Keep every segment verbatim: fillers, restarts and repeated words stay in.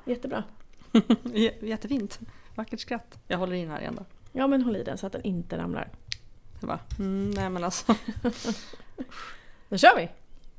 jättebra. Jättefint. Vackert skratt. Jag håller in här igen då. Ja, men håll i den så att den inte ramlar. Jag bara, mm, nej men alltså. Då kör vi!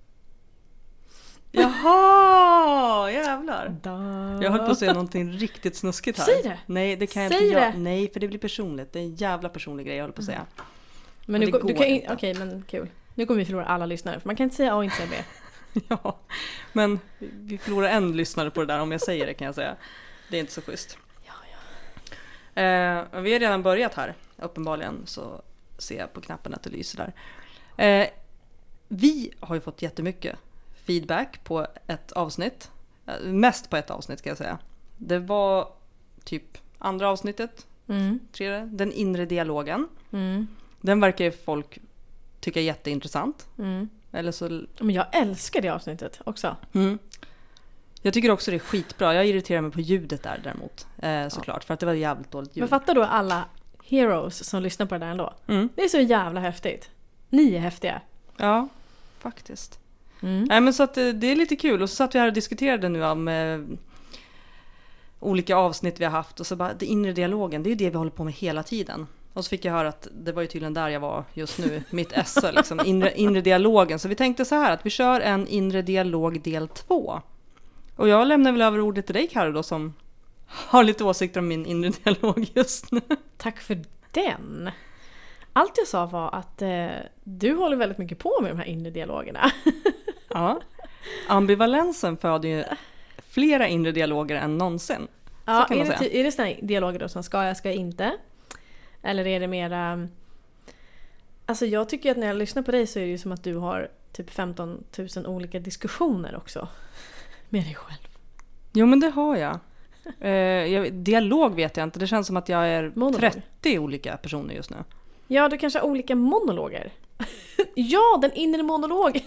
Jaha, jävlar. Da. Jag höll på att säga någonting riktigt snuskigt här. Säg det. Nej, det kan jag Säg inte göra. det. Nej, för det blir personligt. Det är en jävla personlig grej jag håller på att säga. Men Och nu, det du går kan inte. Okej, men kul. Nu kommer vi förlora alla lyssnare. För man kan inte säga A och inte säga B. Ja, men vi förlorar en lyssnare på det där om jag säger det, kan jag säga. Det är inte så schysst. Ja, ja. Eh, vi har redan börjat här. Uppenbarligen så ser jag på knappen att det lyser där. Eh, vi har ju fått jättemycket feedback på ett avsnitt. Eh, mest på ett avsnitt ska jag säga. Det var typ andra avsnittet. Mm. Tredje, den inre dialogen. Mm. Den verkar ju folk tycka är jätteintressant. Mm. Eller så... Men jag älskar det avsnittet också. Mm. Jag tycker också det är skitbra. Jag irriterar mig på ljudet där däremot. Eh, såklart. För att det var jävligt dåligt ljud. Men fattar då alla heroes som lyssnar på det där ändå. Mm. Det är så jävla häftigt. Ni är häftiga. Ja, faktiskt. Mm. Nej, men så att det, det är lite kul. Och så satt vi här och diskuterade nu om eh, olika avsnitt vi har haft. Och så bara, det inre dialogen, det är det vi håller på med hela tiden. Och så fick jag höra att det var ju tydligen där jag var just nu. Mitt esse, liksom. Inre, inre dialogen. Så vi tänkte så här att vi kör en inre dialog del två. Och jag lämnar väl över ordet till dig, Karo, då, som har lite åsikter om min inre dialog just nu. Tack för den. Allt jag sa var att eh, du håller väldigt mycket på med de här inre dialogerna. Ja. Ambivalensen föder ju flera inre dialoger än någonsin. Ja, kan är, man det, säga. är det såna dialoger då som ska jag, ska jag inte? Eller är det mera... Alltså jag tycker att när jag lyssnar på dig så är det ju som att du har typ femton tusen olika diskussioner också. Med dig själv. Jo, men det har jag. Eh, jag. Dialog vet jag inte. Det känns som att jag är Monolog. trettio olika personer just nu. Ja, du kanske har olika monologer. Ja, den inre monologen.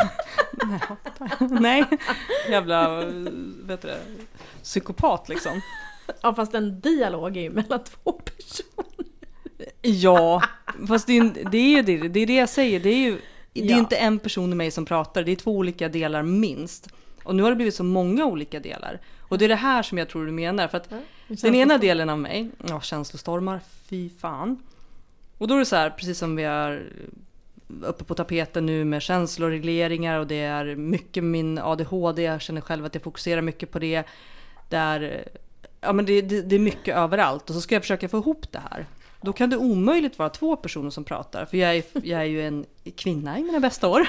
Nej, jävla vet du det, psykopat liksom. Ja, fast en dialog är ju mellan två personer. Ja, fast det är, det är ju det, det är det jag säger. Det är ju det är Ja. inte en person i mig som pratar. Det är två olika delar minst. Och nu har det blivit så många olika delar. Och det är det här som jag tror du menar. För att den ena delen av mig, ja, känslostormar, fy fan. Och då är det så här, precis som vi är uppe på tapeten nu med känsloregleringar, och det är mycket min A D H D. Jag känner själv att jag fokuserar mycket på det. Där, ja, men det, det, det är mycket överallt. Och så ska jag försöka få ihop det här. Då kan det omöjligt vara två personer som pratar. För jag är, jag är ju en kvinna i mina bästa år.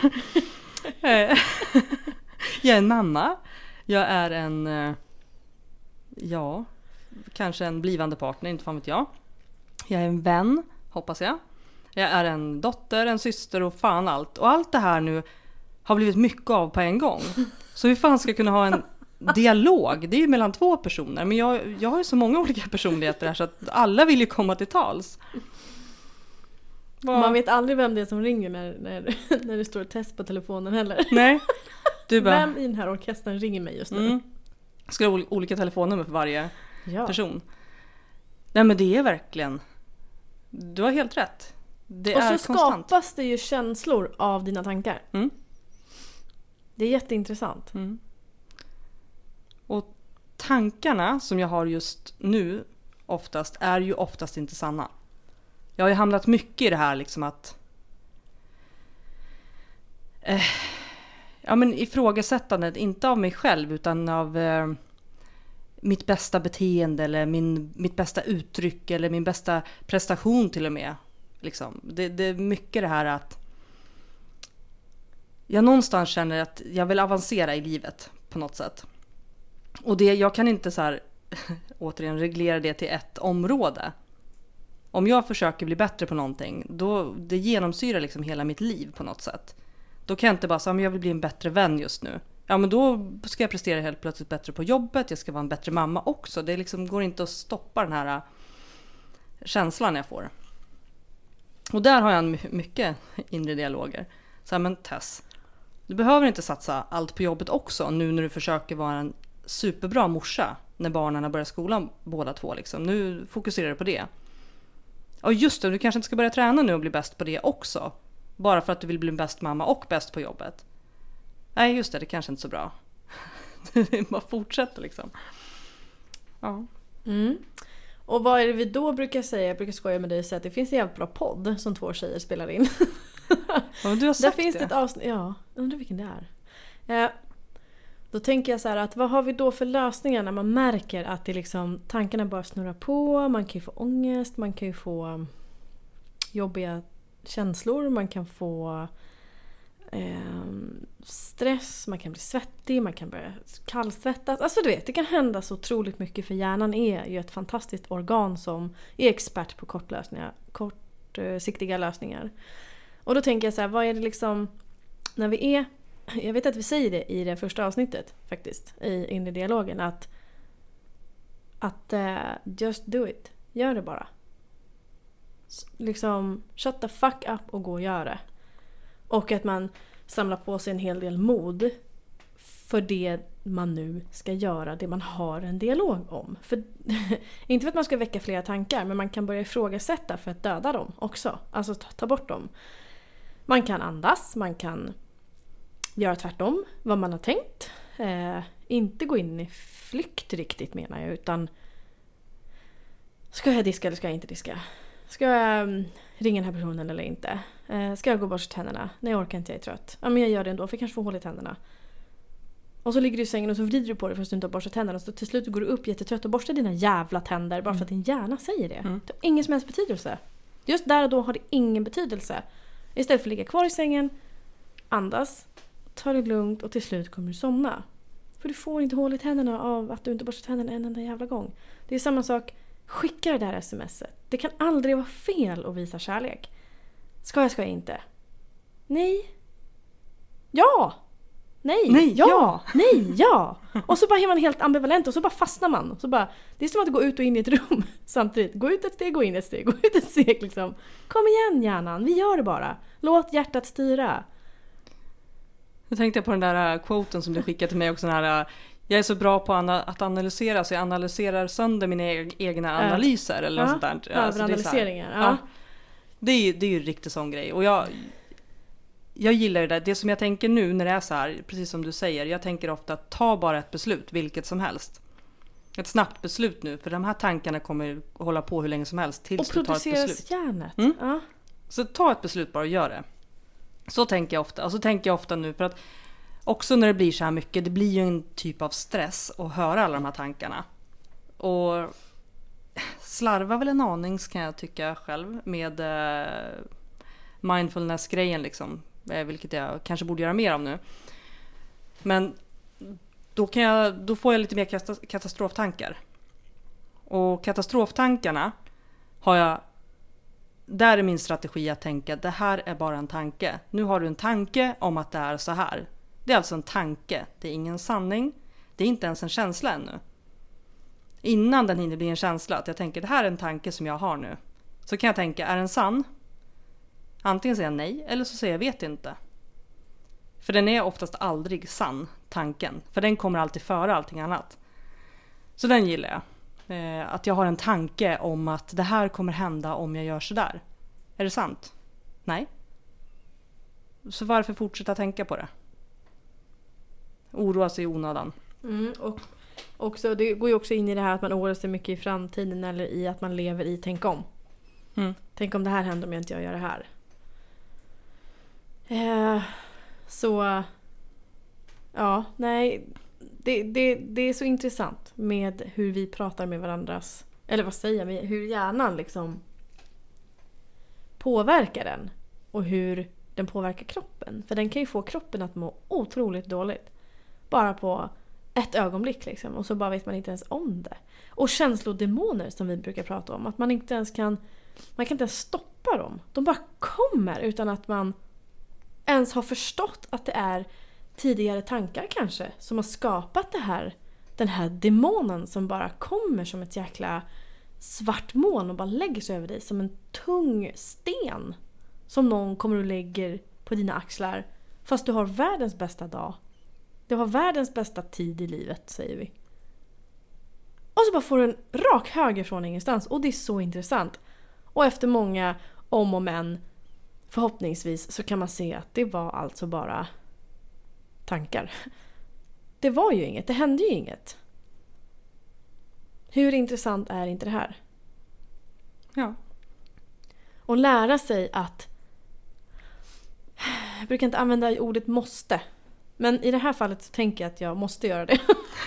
Jag är en mamma. Jag är en, ja, kanske en blivande partner, inte fan vet jag. Jag är en vän, hoppas jag. Jag är en dotter, en syster och fan allt. Och allt det här nu har blivit mycket av på en gång. Så hur fan ska jag kunna ha en dialog? Det är ju mellan två personer. Men jag, jag har ju så många olika personligheter här så att alla vill ju komma till tals. Vad? Man vet aldrig vem det är som ringer när, när, när det står test på telefonen heller. Nej. Du bara, Vem i den här orkestern ringer mig just nu? mm, ska du ha olika telefonnummer för varje Ja. person? Nej, men det är verkligen, du har helt rätt. Det Och är så konstant. skapas det ju känslor av dina tankar. Mm. Det är jätteintressant. Mm. Och tankarna som jag har just nu oftast är ju oftast inte sanna. Jag har ju hamnat mycket i det här liksom att eh, ja, men ifrågasättandet, inte av mig själv utan av eh, mitt bästa beteende eller min, mitt bästa uttryck eller min bästa prestation till och med. Liksom. Det, det är mycket det här att jag någonstans känner att jag vill avancera i livet på något sätt. Och det, jag kan inte så här återigen reglera det till ett område. Om jag försöker bli bättre på någonting, då det genomsyrar liksom hela mitt liv på något sätt. Då kan jag inte bara säga att jag vill bli en bättre vän just nu. Ja, men då ska jag prestera helt plötsligt bättre på jobbet. Jag ska vara en bättre mamma också. Det liksom går inte att stoppa den här känslan jag får. Och där har jag en mycket inre dialoger. Så här, men Tess, du behöver inte satsa allt på jobbet också nu när du försöker vara en superbra morsa när barnen börjar skolan båda två. Liksom. Nu fokuserar du på det. Och just det, du kanske inte ska börja träna nu och bli bäst på det också. Bara för att du vill bli en bäst mamma och bäst på jobbet. Nej, just det, det kanske inte är så bra. Det bara fortsätter liksom. Ja. Mm. Och vad är det vi då brukar säga? Jag brukar skoja med dig och säga att det finns en jävla bra podd som två tjejer spelar in. Ja, du har sagt Där finns det. det ett avsnitt, ja, undrar vilken det är. Eh, då tänker jag så här att vad har vi då för lösningar när man märker att det liksom, tankarna bara snurrar på, man kan ju få ångest, man kan ju få jobbiga känslor, man kan få eh, stress, man kan bli svettig, man kan börja kallsvettas. Alltså du vet, det kan hända så otroligt mycket för hjärnan är ju ett fantastiskt organ som är expert på kortlösningar, kortsiktiga lösningar. Och då tänker jag så här, vad är det liksom när vi är, jag vet att vi säger det i det första avsnittet faktiskt, i inre dialogen, att att uh, just do it, gör det bara. S- liksom shut the fuck up och gå och gör det. Och att man samlar på sig en hel del mod för det man nu ska göra, det man har en dialog om. För, inte för att man ska väcka flera tankar, men man kan börja ifrågasätta för att döda dem också. Alltså ta, ta bort dem. Man kan andas, man kan göra tvärtom vad man har tänkt. Eh, inte gå in i flykt riktigt menar jag, utan ska jag diska eller ska jag inte diska? Ska jag um, ringa den här personen eller inte? Eh, ska jag gå och borsta tänderna? Nej, jag orkar inte, jag är trött. Ja, men jag gör det ändå för jag kanske får hål i tänderna. Och så ligger du i sängen och så vrider du på dig för att du inte har borstat tänderna. Och så till slut går du upp jättetrött och borstar dina jävla tänder bara för att din hjärna säger det. Mm. Det har ingen som helst betydelse. Just där och då har det ingen betydelse. Istället för att ligga kvar i sängen, andas, ta det lugnt och till slut kommer du somna. För du får inte hål i tänderna av att du inte borstar tänderna en enda jävla gång. Det är samma sak, skicka det där smset. Det kan aldrig vara fel att visa kärlek. Ska jag, ska jag inte? Nej. Ja! Nej, Nej, ja, ja. nej, ja. Och så bara är man helt ambivalent och så bara fastnar man. Så bara, det är som att gå ut och in i ett rum samtidigt. Gå ut ett steg, gå in ett steg, gå ut ett steg liksom. Kom igen hjärnan, vi gör det bara. Låt hjärtat styra. Jag tänkte på den där quoten som du skickade till mig också. Den här, jag är så bra på att analysera så jag analyserar sönder mina egna analyser. Eller ja, något sånt där. Överanalyseringar. Ja. Ja. Det är ju det är ju en riktigt sån grej. Och jag, jag gillar det där. Det som jag tänker nu när det är så här, precis som du säger. Jag tänker ofta, ta bara ett beslut, vilket som helst. Ett snabbt beslut nu. För de här tankarna kommer hålla på hur länge som helst tills och du tar ett beslut. Och produceras hjärnet. Mm. Ja. Så ta ett beslut bara och gör det. Så tänker jag ofta. Och så tänker jag ofta nu för att också när det blir så här mycket, det blir ju en typ av stress att höra alla de här tankarna. Och slarva väl en aning kan jag tycka själv med eh, mindfulness-grejen liksom. Vilket jag kanske borde göra mer om nu. Men då, kan jag, då får jag lite mer katastroftankar. Och katastroftankarna har jag, där är min strategi att tänka, det här är bara en tanke. Nu har du en tanke om att det är så här. Det är alltså en tanke, det är ingen sanning. Det är inte ens en känsla ännu. Innan den hinner bli en känsla, att jag tänker det här är en tanke som jag har nu. Så kan jag tänka, är den sann? Antingen säger jag nej, eller så säger jag vet inte. För den är oftast aldrig sann, tanken. För den kommer alltid före allting annat. Så den gillar jag. Eh, att jag har en tanke om att det här kommer hända om jag gör så där. Är det sant? Nej. Så varför fortsätta tänka på det? Oroa sig i onödan. Mm, och också, det går ju också in i det här att man oroar sig mycket i framtiden eller i att man lever i tänk om. Mm. Tänk om det här händer om jag inte gör det här. Eh, så ja, nej det, det, det är så intressant med hur vi pratar med varandras, eller vad säger jag, hur hjärnan liksom påverkar den och hur den påverkar kroppen. För den kan ju få kroppen att må otroligt dåligt bara på ett ögonblick liksom, och så bara vet man inte ens om det. Och känslodemoner som vi brukar prata om, att man inte ens kan man kan inte ens stoppa dem. De bara kommer utan att man ens har förstått att det är tidigare tankar kanske som har skapat det här, den här demonen som bara kommer som ett jäkla svart moln och bara lägger sig över dig som en tung sten som någon kommer och lägger på dina axlar fast du har världens bästa dag. Du har världens bästa tid i livet, säger vi. Och så bara får du en rak höger från ingenstans och det är så intressant. Och efter många om och men förhoppningsvis så kan man se att det var alltså bara tankar. Det var ju inget, det hände ju inget. Hur intressant är inte det här? Ja. Och lära sig att... Jag brukar inte använda ordet måste. Men i det här fallet så tänker jag att jag måste göra det.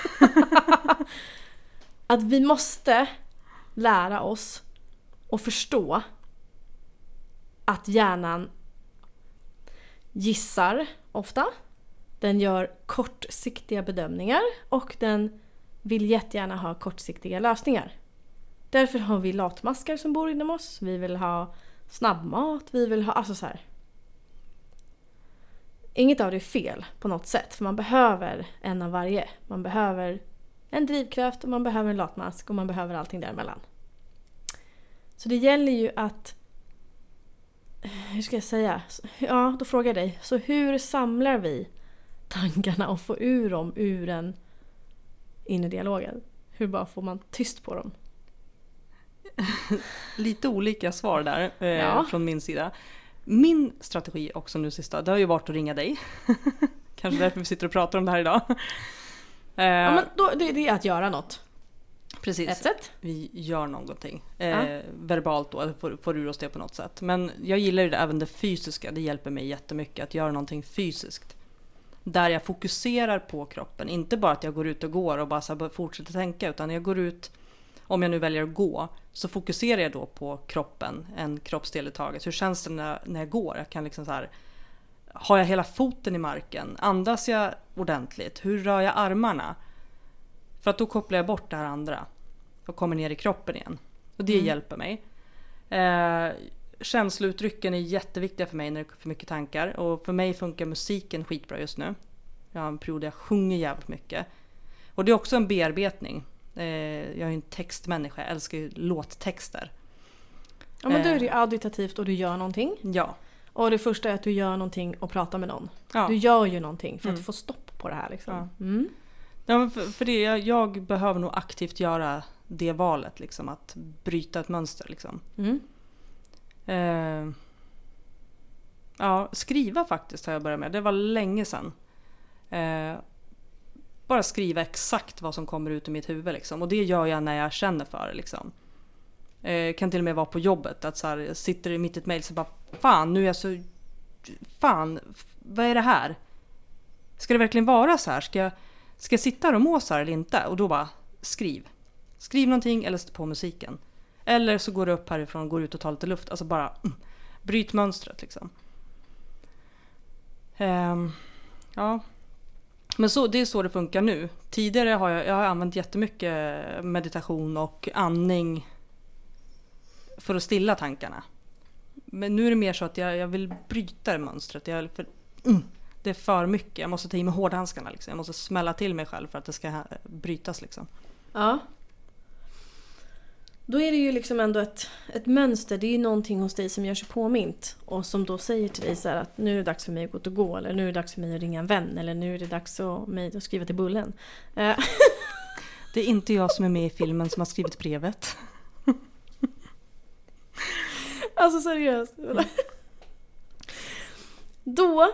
Att vi måste lära oss och förstå att hjärnan gissar ofta. Den gör kortsiktiga bedömningar och den vill jättegärna ha kortsiktiga lösningar. Därför har vi latmaskar som bor inom oss. Vi vill ha snabbmat. Vi vill ha... Alltså så här. Inget av det är fel på något sätt. För man behöver en av varje. Man behöver en drivkraft och man behöver en latmask och man behöver allting däremellan. Så det gäller ju att... Hur ska jag säga? Ja, då frågar jag dig. Så hur samlar vi tankarna och får ur dem ur den inre dialogen? Hur bara får man tyst på dem? Lite olika svar där eh, Ja. från min sida. Min strategi också nu sista, det har ju varit att ringa dig. Kanske därför vi sitter och pratar om det här idag. eh, Ja, men då, det, det är att göra något. precis. Ett sätt. Vi gör någonting. Eh, Ja. Verbalt då, eller får, får ur oss det på något sätt. Men jag gillar ju det, även det fysiska. Det hjälper mig jättemycket att göra någonting fysiskt. Där jag fokuserar på kroppen. Inte bara att jag går ut och går och bara så här fortsätter tänka. Utan jag går ut, om jag nu väljer att gå, så fokuserar jag då på kroppen. En kroppsdel i taget. Hur känns det när, när jag går? Jag kan liksom så här, har jag hela foten i marken? Andas jag ordentligt? Hur rör jag armarna? För att då kopplar jag bort det här andra. Och kommer ner i kroppen igen. Och det Mm. hjälper mig. Eh, känslouttrycken är jätteviktiga för mig när det är för mycket tankar. Och för mig funkar musiken skitbra just nu. Jag har en period där jag sjunger jävligt mycket. Och det är också en bearbetning. Eh, jag är en textmänniska. Jag älskar ju låttexter. Ja, men då är det ju auditativt och du gör någonting. Ja. Och det första är att du gör någonting och pratar med någon. Ja. Du gör ju någonting för att Mm. få stopp på det här. Liksom. Ja. Mm. Ja, men för, för det, jag, jag behöver nog aktivt göra det valet. Liksom, att bryta ett mönster. Liksom. Mm. Eh, ja, skriva faktiskt har jag börjat med. Det var länge sedan. Eh, bara skriva exakt vad som kommer ut i mitt huvud. Liksom. Och det gör jag när jag känner för det. Liksom. Eh, kan till och med vara på jobbet. Att så här, jag sitter i mitt i ett mejl så bara, fan nu är jag så... Fan, vad är det här? Ska det verkligen vara så här? Ska jag, ska jag sitta här och må så här eller inte? Och då bara, skriv. Skriv någonting eller sätt på musiken. Eller så går du upp härifrån och går ut och tar lite luft. Alltså bara mm, bryt mönstret liksom. Um, ja. Men så, det är så det funkar nu. Tidigare har jag, jag har använt jättemycket meditation och andning för att stilla tankarna. Men nu är det mer så att jag, jag vill bryta det mönstret. Jag, för, mm, det är för mycket. Jag måste ta i med hårdhandskarna. Liksom. Jag måste smälla till mig själv för att det ska brytas. Liksom. Ja. Då är det ju liksom ändå ett, ett mönster. Det är ju någonting hos dig som gör sig påmint. Och som då säger till dig så här att nu är det dags för mig att gå ut och gå. Eller nu är det dags för mig att ringa en vän. Eller nu är det dags för mig att skriva till Bullen. Eh. Det är inte jag som är med i filmen som har skrivit brevet. Alltså seriöst. Då...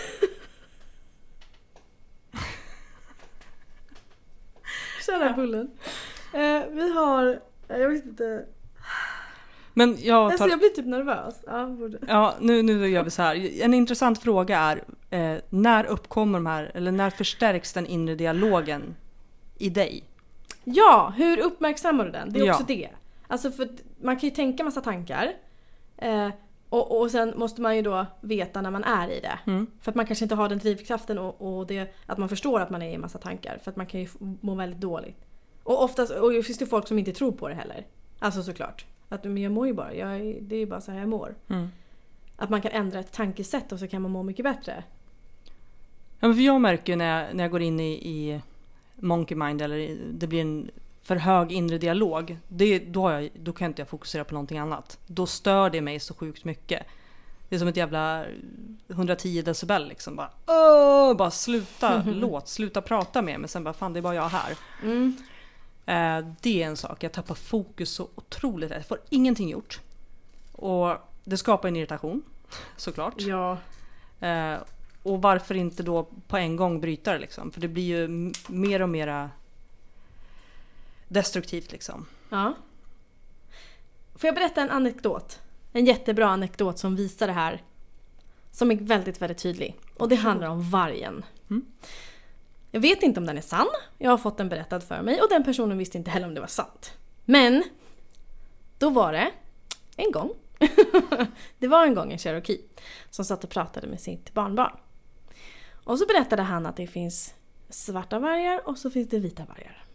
Tjena Bullen. Eh, vi har... Jag vet inte... Men jag, tar... alltså, jag blir typ nervös. Ja, borde... ja nu, nu gör vi så här. En intressant fråga är eh, när uppkommer de här, eller när förstärks den inre dialogen i dig? Ja, hur uppmärksammar du den? Det är också Ja. det. Alltså för man kan ju tänka massa tankar. Eh, och, och sen måste man ju då veta när man är i det. Mm. För att man kanske inte har den drivkraften och, och det, att man förstår att man är i en massa tankar. För att man kan ju må väldigt dåligt. Och oftast, och det finns det folk som inte tror på det heller. Alltså såklart. Att men jag mår ju bara, jag, det är ju bara så här jag mår. Mm. Att man kan ändra ett tankesätt och så kan man må mycket bättre. Ja, men för jag märker ju när jag, när jag går in i, i monkey mind eller i, det blir en för hög inre dialog. Det, då, har jag, då kan inte jag fokusera på någonting annat. Då stör det mig så sjukt mycket. Det är som ett jävla hundratio decibel liksom. Bara, åh, bara sluta låt, sluta prata med mig. Sen bara, fan det är bara jag här. Mm. Eh, det är en sak. Jag tappar fokus så otroligt. Jag får ingenting gjort. Och det skapar en irritation. Såklart. Ja. Eh, och varför inte då på en gång bryta det liksom? För det blir ju m- mer och mera destruktivt liksom. Ja. Får jag berätta en anekdot? En jättebra anekdot som visar det här. Som är väldigt, väldigt tydlig. Och det handlar om vargen. Mm. Jag vet inte om den är sann. Jag har fått den berättad för mig. Och den personen visste inte heller om det var sant. Men då var det en gång. Det var en gång en Cherokee som satt och pratade med sitt barnbarn. Och så berättade han att det finns svarta vargar och så finns det vita vargar.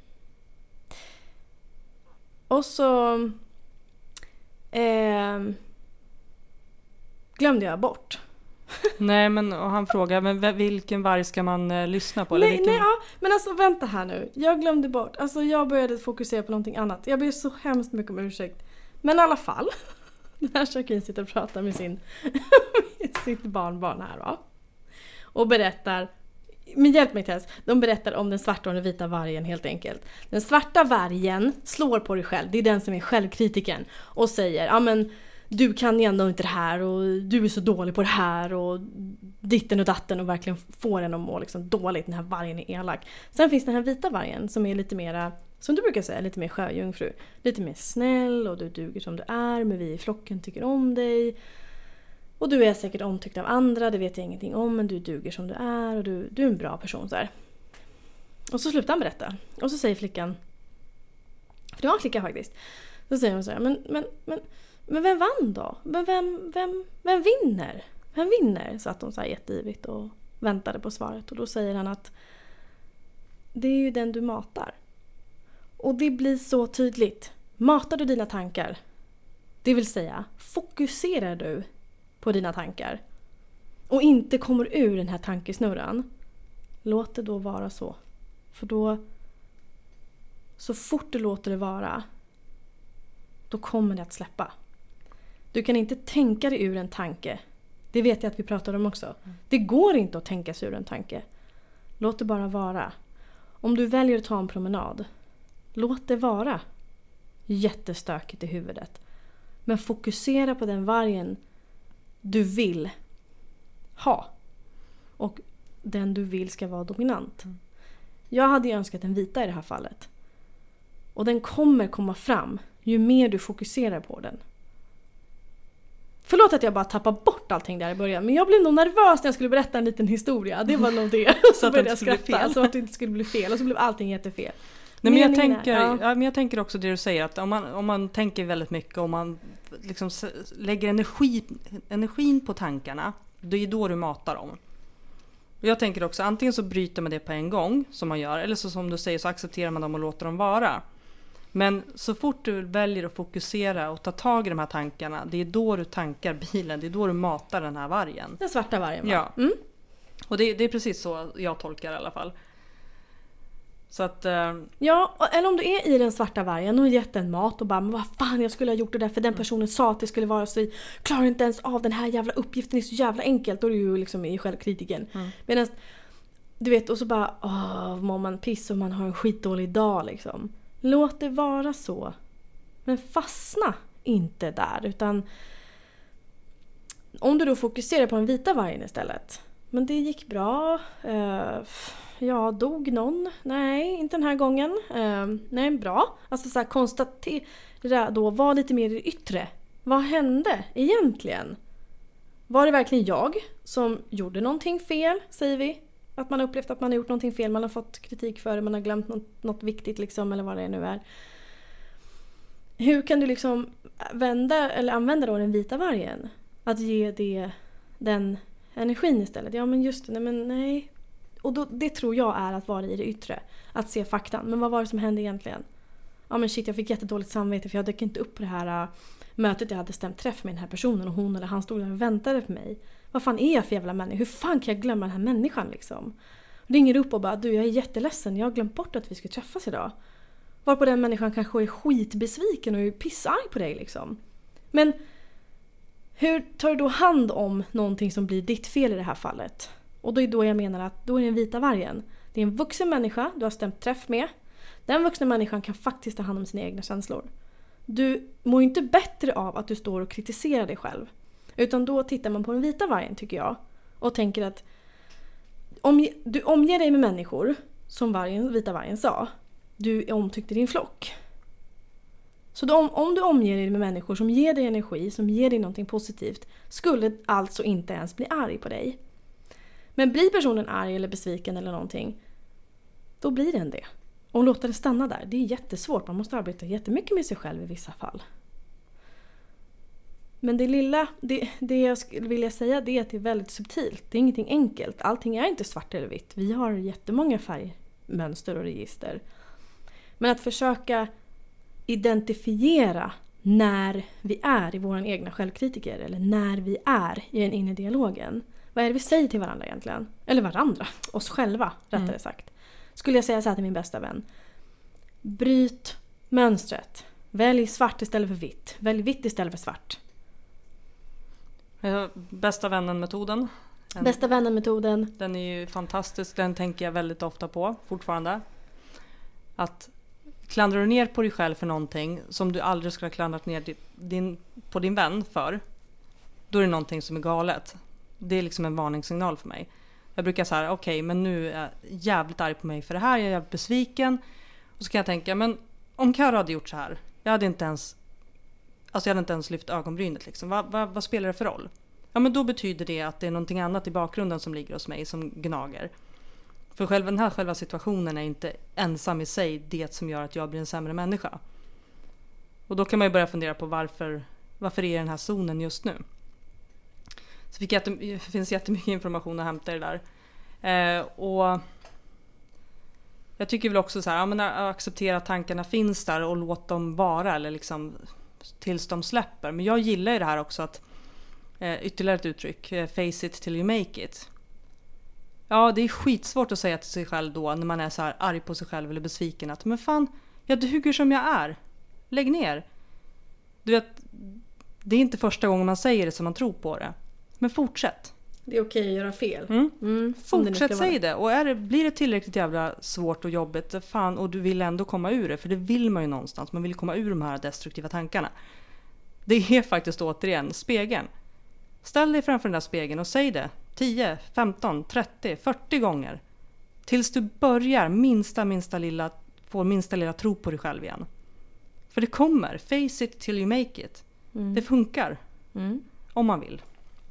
Och så eh, glömde jag bort. Nej, men och han frågar, men vilken varg ska man eh, lyssna på? Eller Nej, vilken... nej, ja, men alltså vänta här nu. Jag glömde bort. Alltså jag började fokusera på någonting annat. Jag ber så hemskt mycket om ursäkt. Men i alla fall. Den här Cherokeen sitter och pratar med sin med sitt barnbarn här va. Och berättar, men hjälp mig Tess, de berättar om den svarta och den vita vargen helt enkelt. Den svarta vargen slår på dig själv, det är den som är självkritiken. Och säger, ja men du kan ju ändå inte det här och du är så dålig på det här och ditten och datten och verkligen får en att må liksom dåligt, den här vargen är elak. Sen finns den här vita vargen som är lite mera, som du brukar säga, lite mer sjöjungfru. Lite mer snäll och du duger som du är, men vi i flocken tycker om dig. Och du är säkert omtyckt av andra, det vet jag ingenting om, men du duger som du är och du, du är en bra person så här. Och så slutar han berätta. Och så säger flickan, för det var en flicka faktiskt, så säger hon så här, men, men, men, men vem vann då? Men vem, vem, vem vinner? Vem vinner? Så att hon så här jätteivrigt och väntade på svaret. Och då säger han att det är ju den du matar. Och det blir så tydligt. Matar du dina tankar? Det vill säga, fokuserar du på dina tankar och inte kommer ur den här tankesnurran, låt det då vara så. För då, så fort du låter det vara, då kommer det att släppa. Du kan inte tänka dig ur en tanke. Det vet jag att vi pratar om också. Det går inte att tänka sig ur en tanke. Låt det bara vara. Om du väljer att ta en promenad, låt det vara. Jättestökigt i huvudet. Men fokusera på den vargen du vill ha. Och den du vill ska vara dominant. Mm. Jag hade ju önskat en vita i det här fallet. Och den kommer komma fram ju mer du fokuserar på den. Förlåt att jag bara tappar bort allting där i början. Men jag blev nog nervös när jag skulle berätta en liten historia. Det var nog det. Så, så började jag skratta. Så att det inte skulle bli fel. Och så blev allting jättefel. Nej, men, jag tänker, ja. Ja, men jag tänker också det du säger. Att om man, om man tänker väldigt mycket. Om man liksom lägger energi, energin på tankarna. Det är då du matar dem. Och jag tänker också. Antingen så bryter man det på en gång. Som man gör. Eller så som du säger så accepterar man dem och låter dem vara. Men så fort du väljer att fokusera och ta tag i de här tankarna, det är då du tankar bilen, det är då du matar den här vargen. Den svarta vargen va? Ja. Mm. Och det, det är precis så jag tolkar i alla fall. Så att... Eh... Ja, eller om du är i den svarta vargen och gett den mat och bara, men vad fan jag skulle ha gjort det där för den personen sa att det skulle vara så, klarar inte ens av den här jävla uppgiften, är så jävla enkelt, då är du ju liksom i självkritiken. Mm. Medan, du vet, och så bara, åh, mår man piss och man har en skitdålig dag liksom. Låt det vara så. Men fastna inte där. Utan om du då fokuserar på den vita vargen istället. Men det gick bra. Uh, ja, dog någon? Nej, inte den här gången. Uh, nej, bra. Alltså så här, konstatera då, var lite mer i det yttre. Vad hände egentligen? Var det verkligen jag som gjorde någonting fel, säger vi? Att man har upplevt att man har gjort någonting fel. Man har fått kritik för det. Man har glömt något, något viktigt liksom. Eller vad det nu är. Hur kan du liksom vända eller använda då den vita vargen? Att ge det den energin istället. Ja men just det. Nej, men nej. Och då, det tror jag är att vara i det yttre. Att se faktan. Men vad var det som hände egentligen? Ja men shit, jag fick jättedåligt samvete. För jag dök inte upp på det här uh, mötet. Jag hade stämt träff med den här personen. Och hon eller han stod där och väntade på mig. Vad fan är jag för jävla människa? Hur fan kan jag glömma den här människan liksom? Ringer upp och bara, du jag är jätteledsen. Jag har glömt bort att vi ska träffas idag. Varpå den människan kanske är skitbesviken och är pissarg på dig liksom. Men hur tar du då hand om någonting som blir ditt fel i det här fallet? Och då är då jag menar att då är det den vita vargen. Det är en vuxen människa du har stämt träff med. Den vuxna människan kan faktiskt ta hand om sina egna känslor. Du mår inte bättre av att du står och kritiserar dig själv. Utan då tittar man på den vita vargen tycker jag. Och tänker att om du omger dig med människor, som vargen, vita vargen sa. du är omtyckt i din flock. Så då, om du omger dig med människor som ger dig energi, som ger dig någonting positivt, skulle alltså inte ens bli arg på dig. Men blir personen arg eller besviken eller någonting, då blir den det. Och låta det stanna där, det är jättesvårt. Man måste arbeta jättemycket med sig själv i vissa fall. Men det lilla, det, det jag skulle vilja säga, det är att det är väldigt subtilt. Det är ingenting enkelt. Allting är inte svart eller vitt. Vi har jättemånga färgmönster och register. Men att försöka identifiera när vi är i vår egna självkritiker, eller när vi är i den inre dialogen. Vad är det vi säger till varandra egentligen? Eller varandra, oss själva rättare mm. sagt. Skulle jag säga så här till min bästa vän. Bryt mönstret. Välj svart istället för vitt. Välj vitt istället för svart. Bästa vännen-metoden. Den, Bästa vännen-metoden. Den är ju fantastisk. Den tänker jag väldigt ofta på fortfarande. Att klandrar du ner på dig själv för någonting som du aldrig skulle ha klandrat ner din, på din vän för, då är det någonting som är galet. Det är liksom en varningssignal för mig. Jag brukar säga, okej, okay, men nu är jag jävligt arg på mig för det här. Jag är jävligt besviken. Och så kan jag tänka, men om Karo hade gjort så här, jag hade inte ens alltså jag hade inte ens lyft ögonbrynet liksom. Vad, vad, vad spelar det för roll? Ja, men då betyder det att det är någonting annat i bakgrunden som ligger hos mig som gnager. För själva den här själva situationen är inte ensam i sig det som gör att jag blir en sämre människa. Och då kan man ju börja fundera på varför, varför är den här zonen just nu? Så fick jag, det finns jättemycket information att hämta i det där. Eh, och jag tycker väl också så här, ja, men acceptera att tankarna finns där och låt dem vara, eller liksom tills de släpper. Men jag gillar ju det här också att eh, ytterligare ett uttryck, eh, face it till you make it. Ja, det är skitsvårt att säga till sig själv då när man är så här arg på sig själv eller besviken att men fan, jag duger som jag är. Lägg ner. Du vet, det är inte första gången man säger det som man tror på det. Men fortsätt. Det är okej att göra fel. Mm. Mm, fortsätt säg det. Och är det, blir det tillräckligt jävla svårt och jobbigt fan, och du vill ändå komma ur det, för det vill man ju någonstans. Man vill komma ur de här destruktiva tankarna. Det är faktiskt återigen spegeln. Ställ dig framför den där spegeln och säg det tio, femton, trettio, fyrtio gånger. Tills du börjar minsta, minsta lilla, får minsta lilla tro på dig själv igen. För det kommer. Face it till you make it. Mm. Det funkar. Mm. Om man vill.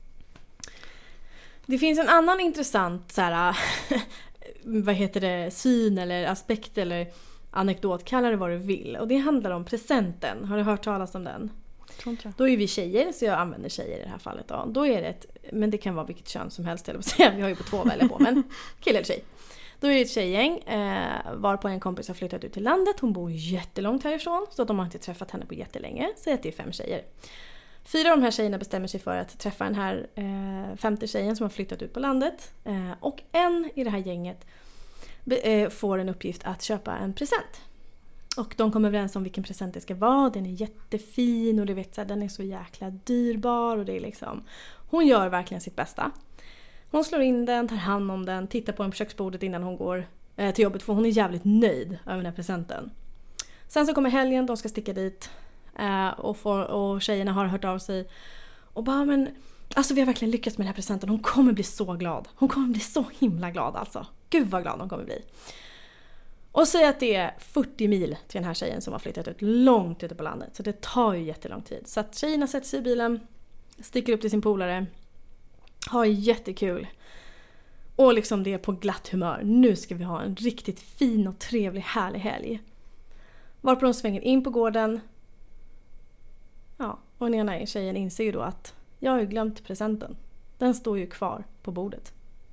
Det finns en annan intressant så här, vad heter det, syn eller aspekt eller anekdot, kalla det vad du vill. Och det handlar om presenten. Har du hört talas om den? Då är vi tjejer, så jag använder tjejer i det här fallet. Då, då är det ett, men det kan vara vilket kön som helst. Eller säga. Vi har ju på två att välja på, men kille eller tjej. Då är det ett tjejgäng, eh, varpå en kompis har flyttat ut till landet. Hon bor jättelångt härifrån, så att de har inte träffat henne på jättelänge. Så att det är fem tjejer. Fyra av de här tjejerna bestämmer sig för att träffa den här eh, femte tjejen som har flyttat ut på landet. Eh, och en i det här gänget be, eh, får en uppgift att köpa en present. Och de kommer överens om vilken present det ska vara. Den är jättefin och du vet, så här, den är så jäkla dyrbar. Och det är liksom, hon gör verkligen sitt bästa. Hon slår in den, tar hand om den, tittar på den på köksbordet innan hon går eh, till jobbet. För hon är jävligt nöjd över den här presenten. Sen så kommer helgen, de ska sticka dit. Uh, och, får, och tjejerna har hört av sig och bara, men alltså vi har verkligen lyckats med den här presenten. Hon kommer bli så glad. Hon kommer bli så himla glad alltså. Gud vad glad hon kommer bli. Och säg att det är fyrtio mil till den här tjejen som har flyttat ut långt ute på landet. Så det tar ju jättelång tid. Så att tjejerna sätter sig i bilen, sticker upp till sin polare, har jättekul. Och liksom det är på glatt humör. Nu ska vi ha en riktigt fin och trevlig härlig helg. Varpå de svänger in på gården. Ja, och den ena tjejen inser ju då att jag har ju glömt presenten. Den står ju kvar på bordet.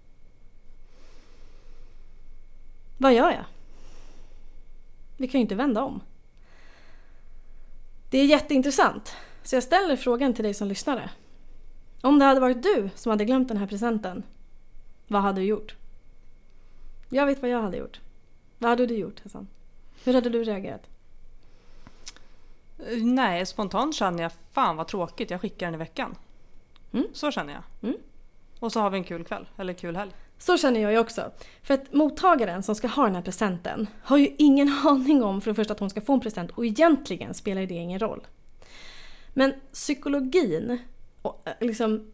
Vad gör jag? Vi kan ju inte vända om. Det är jätteintressant. Så jag ställer frågan till dig som lyssnare. Om det hade varit du som hade glömt den här presenten, vad hade du gjort? Jag vet vad jag hade gjort. Vad hade du gjort, Hassan? Hur hade du reagerat? Nej, spontant känner jag, fan vad tråkigt, jag skickar den i veckan. Mm. Så känner jag. Mm. Och så har vi en kul kväll, eller kul helg. Så känner jag ju också. För att mottagaren som ska ha den här presenten har ju ingen aning om för det första att hon ska få en present. Och egentligen spelar det ingen roll. Men psykologin, och liksom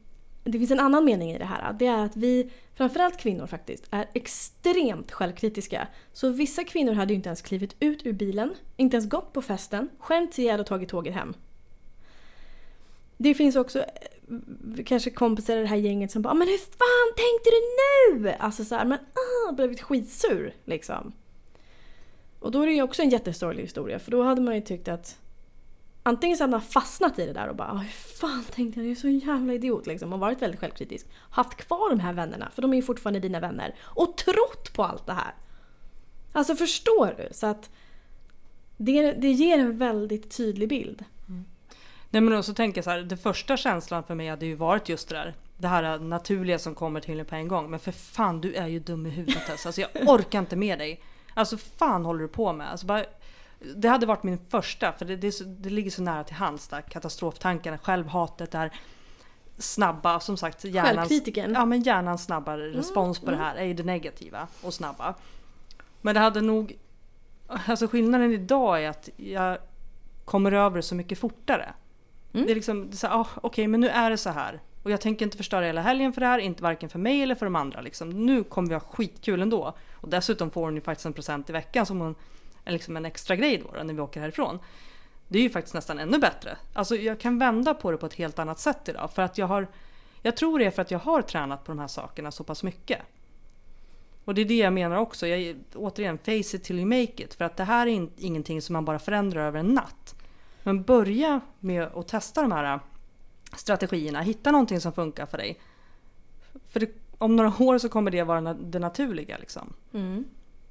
det finns en annan mening i det här. Det är att vi, framförallt kvinnor faktiskt, är extremt självkritiska. Så vissa kvinnor hade ju inte ens klivit ut ur bilen, inte ens gått på festen, skämt ihjäl och tagit tåget hem. Det finns också kanske kompisar i det här gänget som bara, men hur fan tänkte du nu? Alltså så här, men ah, blivit skitsur liksom. Och då är det ju också en jättesorglig historia, för då hade man ju tyckt att antingen så hade man fastnat i det där och bara, hur fan tänkte jag, jag är så jävla idiot liksom, och varit väldigt självkritisk. Haft kvar de här vännerna, för de är ju fortfarande dina vänner, och trott på allt det här. Alltså förstår du? Så att det, det ger en väldigt tydlig bild. Mm. Nej, men också tänker jag så här, det första känslan för mig hade ju varit just det där. Det här naturliga som kommer till en på en gång. Men för fan, du är ju dum i huvudet. Alltså jag orkar inte med dig. Alltså fan håller du på med? Alltså bara, det hade varit min första, för det, det, så, det ligger så nära till hands där. Katastroftankarna, självhatet, där snabba, som sagt, hjärnans, självkritiken. Ja, men hjärnans snabba respons mm, på det här är ju det negativa och snabba. Men det hade nog, alltså skillnaden idag är att jag kommer över så mycket fortare. Mm. Det är liksom, det är så här, oh, okej, okay, men nu är det så här. Och jag tänker inte förstöra hela helgen för det här, inte varken för mig eller för de andra. Liksom. Nu kommer vi ha skitkul ändå. Och dessutom får hon ju faktiskt en procent i veckan som hon, är liksom en extra grej då, när vi åker härifrån. Det är ju faktiskt nästan ännu bättre. Alltså jag kan vända på det på ett helt annat sätt idag. För att jag har, jag tror det är för att jag har tränat på de här sakerna så pass mycket. Och det är det jag menar också. Jag, återigen, face it till you make it. För att det här är in, ingenting som man bara förändrar över en natt. Men börja med att testa de här strategierna. Hitta någonting som funkar för dig. För det, om några år så kommer det vara det naturliga. Liksom. Mm.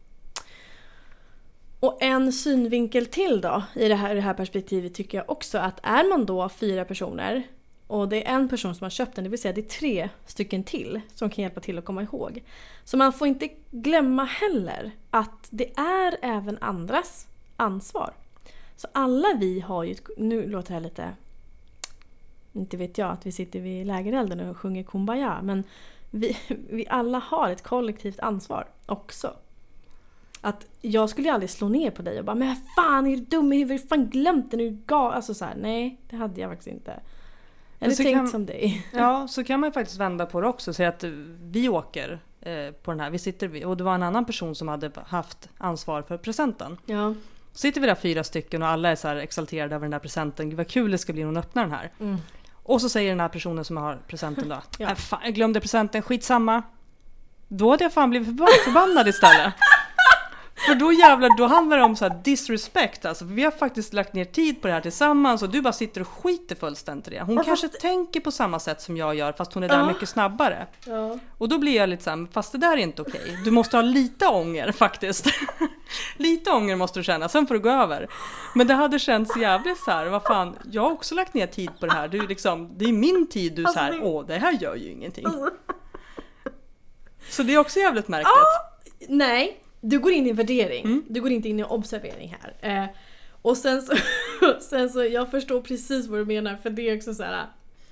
Och en synvinkel till då i det här, det här perspektivet tycker jag också att är man då fyra personer och det är en person som har köpt den, det vill säga det är tre stycken till som kan hjälpa till att komma ihåg. Så man får inte glömma heller att det är även andras ansvar. Så alla vi har ju, nu låter det här lite, inte vet jag att vi sitter vid lägerelden och sjunger Kumbaya, men vi, vi alla har ett kollektivt ansvar också. Att jag skulle ju aldrig slå ner på dig och bara, men fan är du dum i huvudet, fan glömt det nu, gav. Alltså så här, nej, det hade jag faktiskt inte. Jag hade tänkt kan, som dig. Ja, så kan man faktiskt vända på det också. Säga att vi åker eh, på den här, vi sitter, och det var en annan person som hade haft ansvar för presenten. Ja. Så sitter vi där fyra stycken och alla är så här exalterade över den där presenten. Gud vad kul det ska bli när hon öppnar den här. Mm. Och så säger den här personen som har presenten då, ja. äh, fan, jag glömde presenten, skitsamma. Då hade jag fan blivit förbannad istället. För då jävlar, då handlar det om så här disrespect. Alltså, vi har faktiskt lagt ner tid på det här tillsammans och du bara sitter och skiter fullständigt i det. Hon ja, kanske fast... tänker på samma sätt som jag gör, fast hon är där ja. mycket snabbare. Ja. Och då blir jag lite så här, fast det där är inte okej. Okay. Du måste ha lite ånger faktiskt. Lite ånger måste du känna, sen får du gå över. Men det hade känts jävligt så här, vad fan, jag har också lagt ner tid på det här. Du liksom, det är min tid, du alltså, så här, det... åh, det här gör ju ingenting. Så det är också jävligt märkligt. Ah, nej. Du går in i värdering. Mm. Du går inte in i observering här. Eh, och sen så, sen så, jag förstår precis vad du menar. För det är också så här.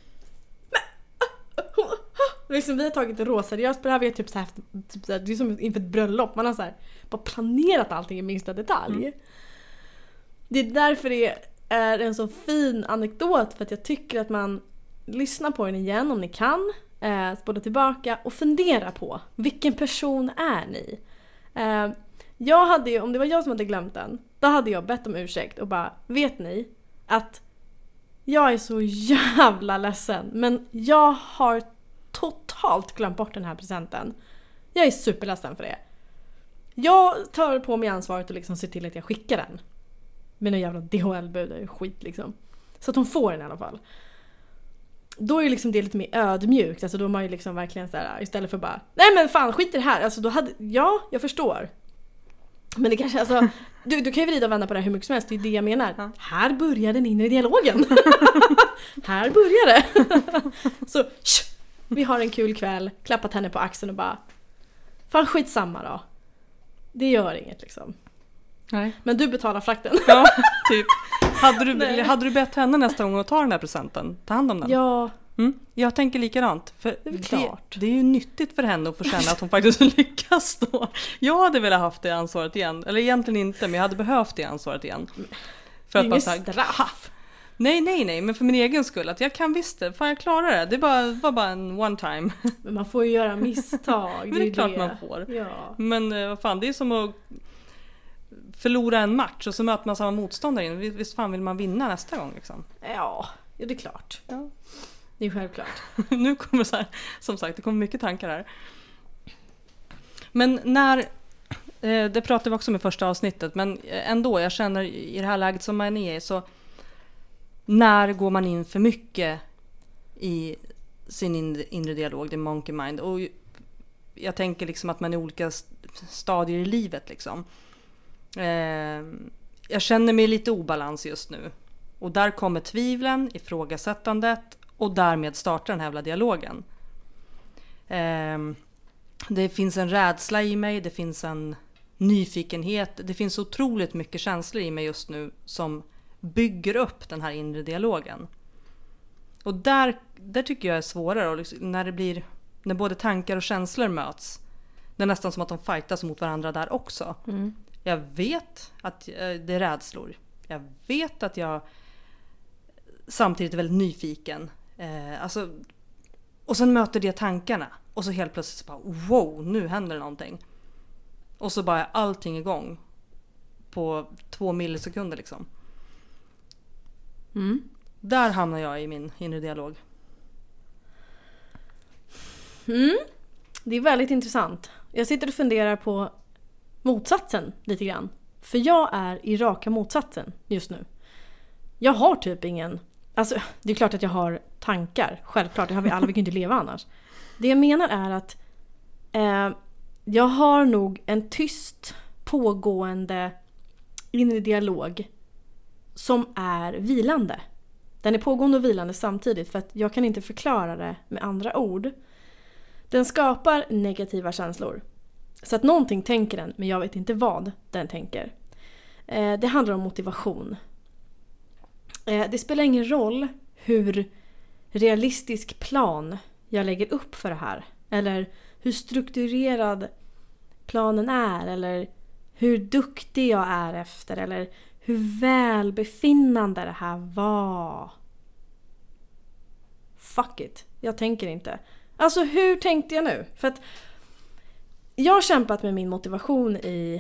Liksom, vi har tagit det råseriöst på det här. Vi har typ så här, typ så här, det är som inför ett bröllop. Man har så här, bara planerat allting i minsta detalj. Mm. Det är därför det är en så fin anekdot. För att jag tycker att man lyssnar på den igen om ni kan. Eh, spola tillbaka och fundera på vilken person är ni? Uh, jag hade ju, om det var jag som hade glömt den, då hade jag bett om ursäkt och bara, vet ni att jag är så jävla ledsen, men jag har totalt glömt bort den här presenten. Jag är superledsen för det. Jag tar på mig ansvaret och liksom ser till att jag skickar den med en jävla D H L-bud, det är skit liksom, så att hon får den i alla fall. Då är ju liksom det lite mer ödmjukt. Alltså då är man ju liksom verkligen så här, istället för bara, nej men fan, skit i det här. Alltså då hade, ja, jag förstår. Men det kanske, alltså, du, du kan ju vrida och vända på det här hur mycket som helst. Det är det jag menar. Ja. Här börjar den inre dialogen. Här börjar det. Så, sh, vi har en kul kväll. Klappat henne på axeln och bara, fan skitsamma då. Det gör inget liksom. Nej. Men du betalar frakten. Ja, typ. Hade du, hade du bett henne nästa gång att ta den här presenten? Ta hand om den? Ja. Mm, jag tänker likadant. För det är klart. Det, det är ju nyttigt för henne att få känna att hon faktiskt lyckas då. Jag hade velat haft det ansvaret igen. Eller egentligen inte, men jag hade behövt det ansvaret igen. För det är inget straff. Nej, nej, nej, men för min egen skull. Att jag kan visst det, fan jag klarar det. Det bara, var bara en one time. Men man får ju göra misstag. Men det är klart det. man får. Ja. Men eh, vad fan, det är som att förlora en match och så möter man samma motståndare in. Visst fan vill man vinna nästa gång liksom? Ja, det är klart. Ja. Det är självklart. Nu kommer så här, som sagt, det kommer mycket tankar här. Men när, eh, det pratade vi också om i första avsnittet, men ändå, jag känner i det här läget som man är i, så när går man in för mycket i sin inre, inre dialog, det är monkey mind. Och jag tänker liksom att man är i olika stadier i livet liksom. Eh, jag känner mig lite obalans just nu. Och där kommer tvivlen, ifrågasättandet och därmed startar den här jävla dialogen. Eh, det finns en rädsla i mig, det finns en nyfikenhet, det finns otroligt mycket känslor i mig just nu som bygger upp den här inre dialogen. Och där, där tycker jag är svårare, och liksom, när det blir, när både tankar och känslor möts, det är nästan som att de fightas mot varandra där också. Mm. Jag vet att det är rädslor. Jag vet att jag samtidigt är väldigt nyfiken. Eh, alltså, och sen möter det tankarna. Och så helt plötsligt så bara, wow, nu händer det någonting. Och så bara är allting igång. På två millisekunder liksom. Mm. Där hamnar jag i min inre dialog. Mm. Det är väldigt intressant. Jag sitter och funderar på motsatsen lite grann. För jag är i raka motsatsen just nu. Jag har typ ingen... Alltså, det är klart att jag har tankar. Självklart, det har vi alla, vi kan inte leva annars. Det jag menar är att eh, jag har nog en tyst pågående inre dialog som är vilande. Den är pågående och vilande samtidigt, för att jag kan inte förklara det med andra ord. Den skapar negativa känslor. Så att någonting tänker den, men jag vet inte vad den tänker. Eh, det handlar om motivation. Eh, det spelar ingen roll hur realistisk plan jag lägger upp för det här. Eller hur strukturerad planen är. Eller hur duktig jag är efter. Eller hur välbefinnande det här var. Fuck it. Jag tänker inte. Alltså hur tänkte jag nu? För att jag har kämpat med min motivation i...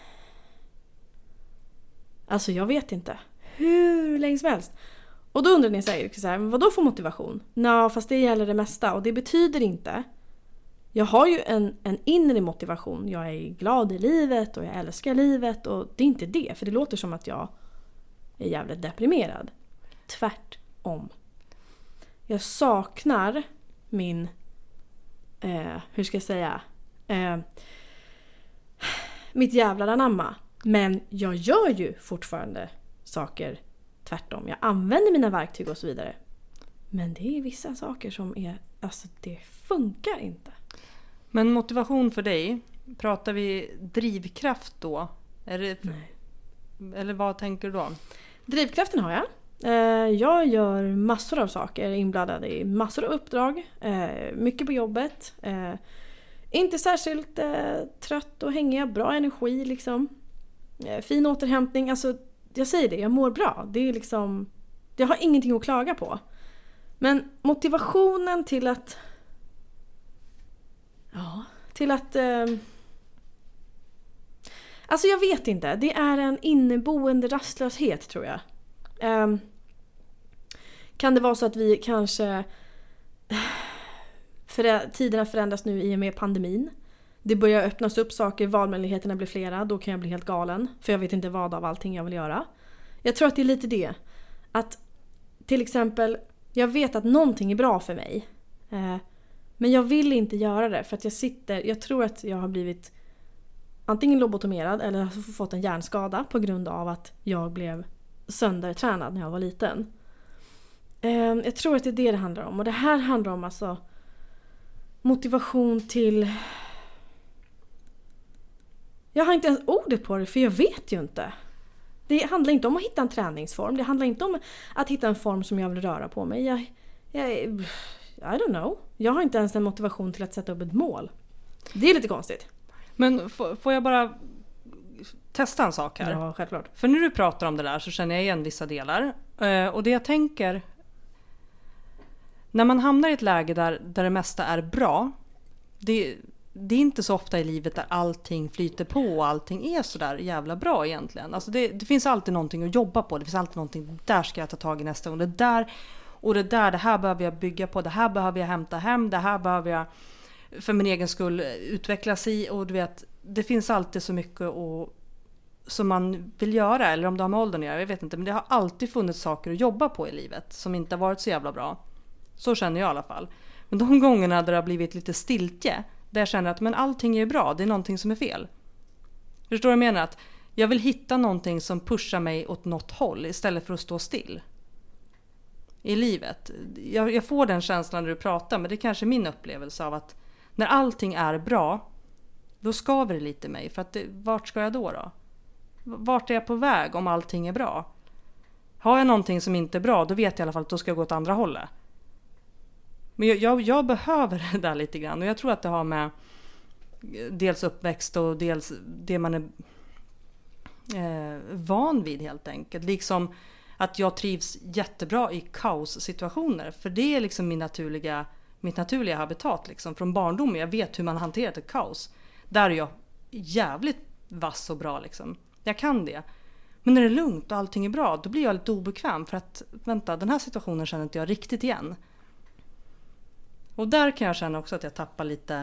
Alltså jag vet inte. Hur länge som helst. Och då undrar ni säkert så här, men vad då för motivation? Nå, fast det gäller det mesta. Och det betyder inte... Jag har ju en, en inre motivation. Jag är glad i livet och jag älskar livet. Och det är inte det. För det låter som att jag är jävligt deprimerad. Tvärtom. Jag saknar min... Eh, hur ska jag säga... Eh, mitt jävla anamma. Men jag gör ju fortfarande saker tvärtom. Jag använder mina verktyg och så vidare. Men det är vissa saker som är... Alltså det funkar inte. Men motivation för dig, pratar vi drivkraft då? Är det, Nej. Eller vad tänker du då? Drivkraften har jag. Jag gör massor av saker, inblandad i massor av uppdrag. Mycket på jobbet. Inte särskilt trött och hängig, bra energi liksom. Fin återhämtning. Alltså, jag säger det, jag mår bra. Det är liksom, jag har ingenting att klaga på. Men motivationen till att... Ja, till att... Eh, alltså jag vet inte. Det är en inneboende rastlöshet tror jag. Eh, kan det vara så att vi kanske... För, tiderna förändras nu i och med pandemin. Det börjar öppnas upp saker, valmöjligheterna blir flera. Då kan jag bli helt galen. För jag vet inte vad av allting jag vill göra. Jag tror att det är lite det. Att till exempel... Jag vet att någonting är bra för mig. Eh, men jag vill inte göra det. För att jag sitter... Jag tror att jag har blivit antingen lobotomerad eller har fått en hjärnskada på grund av att jag blev söndertränad när jag var liten. Eh, jag tror att det är det det handlar om. Och det här handlar om alltså motivation till... Jag har inte ens ordet på det för jag vet ju inte. Det handlar inte om att hitta en träningsform. Det handlar inte om att hitta en form som jag vill röra på mig. Jag, jag, I don't know. Jag har inte ens en motivation till att sätta upp ett mål. Det är lite konstigt. Men f- får jag bara testa en sak här? Ja, självklart. För när du pratar om det där så känner jag igen vissa delar. Uh, och det jag tänker, när man hamnar i ett läge där, där det mesta är bra, det, det är inte så ofta i livet där allting flyter på och allting är så där jävla bra egentligen. Alltså det, det finns alltid någonting att jobba på, det finns alltid någonting, där ska jag ta tag i nästa gång, det där och det där, det här behöver jag bygga på, det här behöver jag hämta hem, det här behöver jag för min egen skull utvecklas i, och du vet, det finns alltid så mycket och, som man vill göra, eller om det har med åldern att göra, jag vet inte, men det har alltid funnits saker att jobba på i livet som inte har varit så jävla bra. Så känner jag i alla fall. Men de gångerna där det har blivit lite stiltje, där jag känner att men allting är bra, det är någonting som är fel. Förstår du vad jag menar? Att jag vill hitta någonting som pushar mig åt något håll istället för att stå still i livet. Jag, jag får den känslan när du pratar, men det är kanske min upplevelse av att när allting är bra, då skaver det lite mig. För att det, vart ska jag då då? Vart är jag på väg om allting är bra? Har jag någonting som inte är bra, då vet jag i alla fall att då ska jag gå åt andra hållet. Men jag, jag, jag behöver det där lite grann. Och jag tror att det har med dels uppväxt och dels det man är eh, van vid helt enkelt. Liksom att jag trivs jättebra i kaossituationer. För det är liksom min naturliga, mitt naturliga habitat liksom. Från barndomen, jag vet hur man hanterar ett kaos. Där är jag jävligt vass och bra liksom. Jag kan det. Men när det är lugnt och allting är bra, då blir jag lite obekväm. För att, vänta, den här situationen känner inte jag riktigt igen. Och där kan jag känna också att jag tappar lite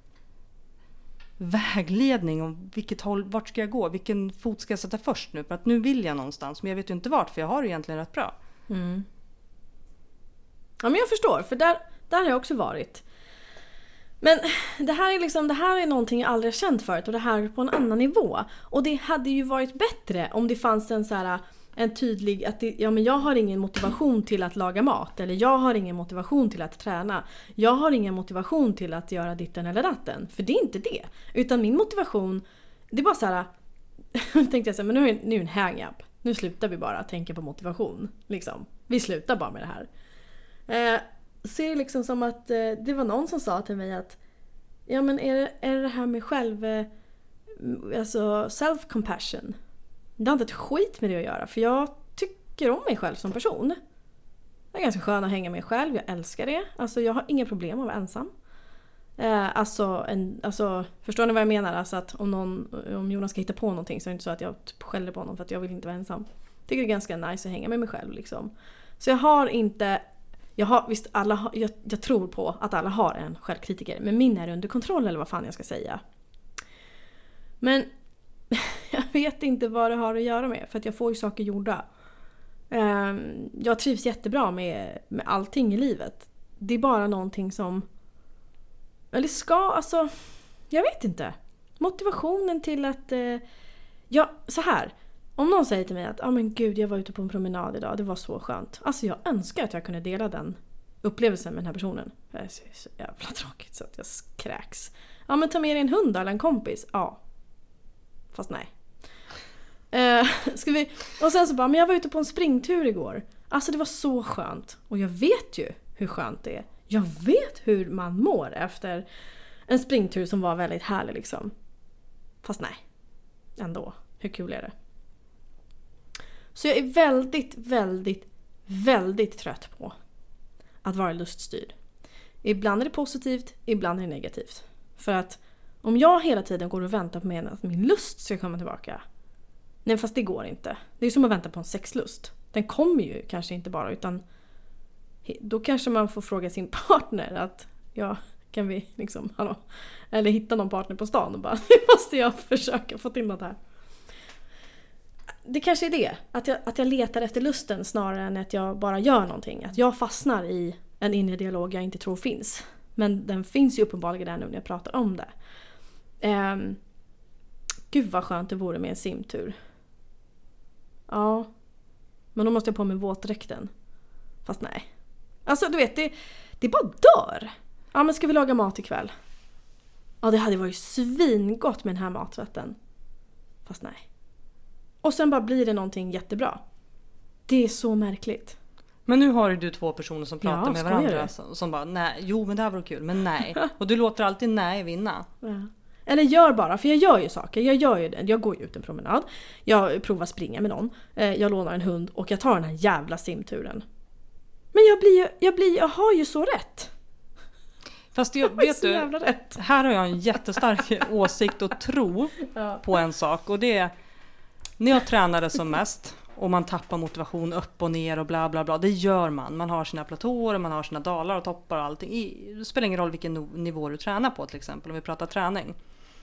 vägledning om vilket håll, vart ska jag gå, vilken fot ska jag sätta först nu, för att nu vill jag någonstans, men jag vet ju inte vart, för jag har det egentligen rätt bra. Mm. Ja, men jag förstår, för där, där har jag också varit. Men det här är liksom, det här är någonting jag aldrig har känt förut, och det här är på en annan nivå. Och det hade ju varit bättre om det fanns en så här, en tydlig att det, ja, men jag har ingen motivation till att laga mat, eller jag har ingen motivation till att träna, jag har ingen motivation till att göra ditten eller datten, för det är inte det, utan min motivation, det är bara så här. Tänkte jag så här, men nu är nu är en hang-up, nu slutar vi bara tänka på motivation liksom, vi slutar bara med det här. eh, så är det liksom som att eh, det var någon som sa till mig att ja, men är det, är det här med själv eh, alltså self-compassion, det har inte ett skit med det att göra, för jag tycker om mig själv som person. Jag är ganska skön att hänga med själv, jag älskar det. Alltså jag har inga problem med att vara ensam. Eh, alltså, en, alltså, förstår ni vad jag menar? Alltså att om, någon, om Jonas ska hitta på någonting, så är det inte så att jag typ skäller på honom för att jag vill inte vara ensam. Jag tycker det är ganska nice att hänga med mig själv liksom. Så jag har inte, jag har, visst alla har, jag, jag tror på att alla har en självkritiker, men min är under kontroll, eller vad fan jag ska säga. Men jag vet inte vad det har att göra med, för att jag får ju saker gjorda. Jag trivs jättebra med, med allting i livet. Det är bara någonting som, eller ska, alltså jag vet inte. Motivationen till att eh, ja, så här. Om någon säger till mig att ja, ah, men gud, jag var ute på en promenad idag, det var så skönt. Alltså jag önskar att jag kunde dela den upplevelsen med den här personen. Det är så, så jävla tråkigt så att jag kräks. Ja, men ta med dig en hund eller en kompis. Ja. Fast nej. Eh, ska vi... Och sen så bara, men jag var ute på en springtur igår. Alltså det var så skönt. Och jag vet ju hur skönt det är. Jag vet hur man mår efter en springtur som var väldigt härlig liksom. Fast nej. Ändå. Hur kul är det? Så jag är väldigt, väldigt, väldigt trött på att vara luststyrd. Ibland är det positivt, ibland är det negativt. För att om jag hela tiden går och väntar på att min lust ska komma tillbaka. Nej, fast det går inte. Det är som att vänta på en sexlust. Den kommer ju kanske inte bara, utan då kanske man får fråga sin partner att ja, kan vi liksom, hallå, eller hitta någon partner på stan och bara, nu måste jag försöka få till något här. Det kanske är det, att jag, att jag letar efter lusten snarare än att jag bara gör någonting. Att jag fastnar i en inre dialog jag inte tror finns. Men den finns ju uppenbarligen där nu när jag pratar om det. Um, gud vad skönt det vore med en simtur. Ja. Men då måste jag på med våtdräkten. Fast nej. Alltså du vet, det, det bara dör. Ja, men ska vi laga mat ikväll? Ja, det hade varit svingott med den här maträtten. Fast nej. Och sen bara blir det någonting jättebra. Det är så märkligt. Men nu har du två personer som pratar ja, med varandra som, som bara, nej, jo men det här var kul, men nej. Och du låter alltid nej vinna. Ja. Eller gör bara, för jag gör ju saker. Jag gör ju det. Jag går ju ut en promenad. Jag provar springa med någon. Jag lånar en hund och jag tar den här jävla simturen. Men jag blir ju, jag blir, jag har ju så rätt. Fast jag, vet du, rätt. Här har jag en jättestark åsikt och tro ja. på en sak. Och det är, när jag tränade som mest och man tappar motivation upp och ner och bla bla bla. Det gör man. Man har sina platåer och man har sina dalar och toppar och allting. Det spelar ingen roll vilken nivå du tränar på till exempel, om vi pratar träning.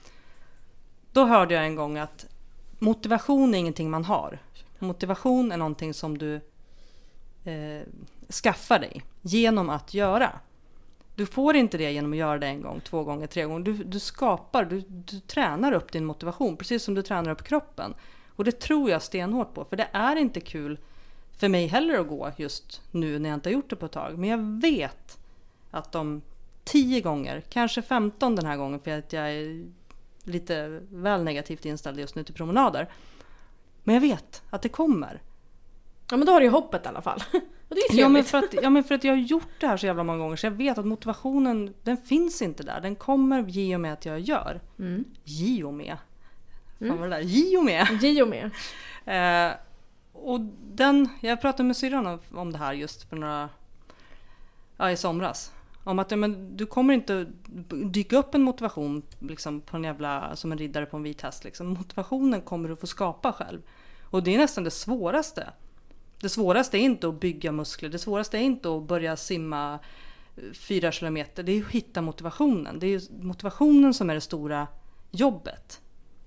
Då hörde jag en gång att motivation är ingenting man har. Motivation är någonting som du eh, skaffar dig genom att göra. Du får inte det genom att göra det en gång, två gånger, tre gånger. Du, du skapar, du, du tränar upp din motivation precis som du tränar upp kroppen. Och det tror jag stenhårt på, för det är inte kul för mig heller att gå just nu när jag inte har gjort det på ett tag. Men jag vet att de tio gånger, kanske femton den här gången, för att jag är lite väl negativt inställd just nu till promenader. Men jag vet att det kommer. Ja, men då har du ju hoppet i alla fall. Och det är ja, men för att, ja, men för att jag har gjort det här så jävla många gånger, så jag vet att motivationen, den finns inte där. Den kommer ge och med att jag gör. Mm. Ge och med. Mm. Fan vad det där? Ge och med. Ge och med. Eh, och den, jag pratade med syrran om, om det här just för några, ja, i somras. Om att ja, men du kommer inte dyka upp en motivation liksom, på en jävla, som en riddare på en vit häst. Liksom. Motivationen kommer du få skapa själv. Och det är nästan det svåraste. Det svåraste är inte att bygga muskler. Det svåraste är inte att börja simma fyra kilometer. Det är att hitta motivationen. Det är motivationen som är det stora jobbet.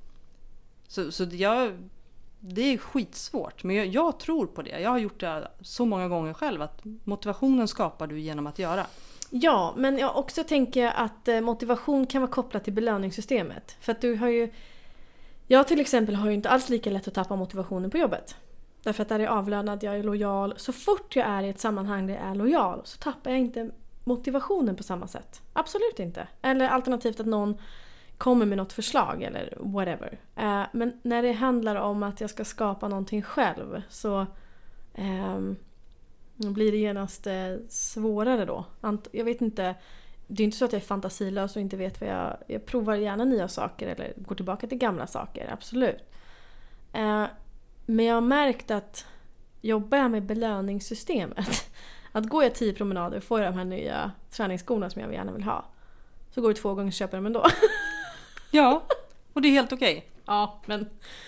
Så, så jag, det är skitsvårt. Men jag, jag tror på det. Jag har gjort det så många gånger själv. Att motivationen skapar du genom att göra. Ja, men jag också tänker att motivation kan vara kopplat till belöningssystemet. För att du har ju... Jag till exempel har ju inte alls lika lätt att tappa motivationen på jobbet. Därför att där är jag avlönad, jag är lojal. Så fort jag är i ett sammanhang där jag är lojal så tappar jag inte motivationen på samma sätt. Absolut inte. Eller alternativt att någon kommer med något förslag eller whatever. Eh, men när det handlar om att jag ska skapa någonting själv så eh, blir det genast eh, svårare då. Ant- jag vet inte, det är inte så att jag är fantasilös och inte vet vad jag... Jag provar gärna nya saker eller går tillbaka till gamla saker, absolut. Eh, Men jag har märkt att jobbar jag med belöningssystemet, att går jag tio promenader och får jag de här nya träningsskorna som jag gärna vill ha, så går det två gånger och köper dem ändå. Ja, och det är helt okej. Okay. Ja, men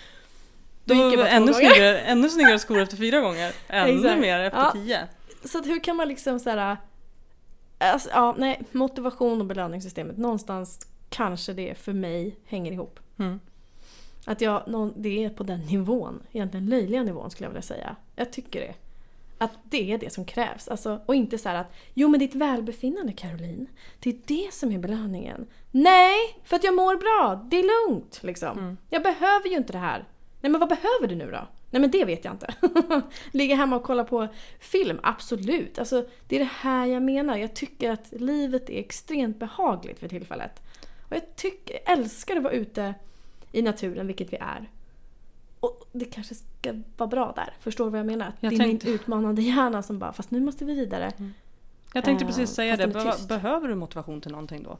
då gick jag ännu, snyggare, ännu snyggare skor efter fyra gånger. Ännu Exakt. mer efter ja. tio. Så att hur kan man liksom så här, alltså, ja, nej, motivation och belöningssystemet, någonstans kanske det för mig hänger ihop. Mm. Att jag, någon, det är på den nivån, egentligen löjliga nivån skulle jag vilja säga. Jag tycker det. Att det är det som krävs. Alltså, och inte så här att, jo men ditt välbefinnande Caroline, det är det som är belöningen. Nej, för att jag mår bra, det är lugnt liksom. Mm. Jag behöver ju inte det här. Nej men vad behöver du nu då? Nej men det vet jag inte. Ligga hemma och kolla på film, absolut. Alltså, det är det här jag menar. Jag tycker att livet är extremt behagligt för tillfället. Och jag tycker, jag älskar att vara ute i naturen, vilket vi är. Och det kanske ska vara bra där. Förstår du vad jag menar? Jag det är tänkte... min utmanande hjärna som bara, fast nu måste vi vidare. Mm. Jag tänkte precis säga det. Be- behöver du motivation till någonting då?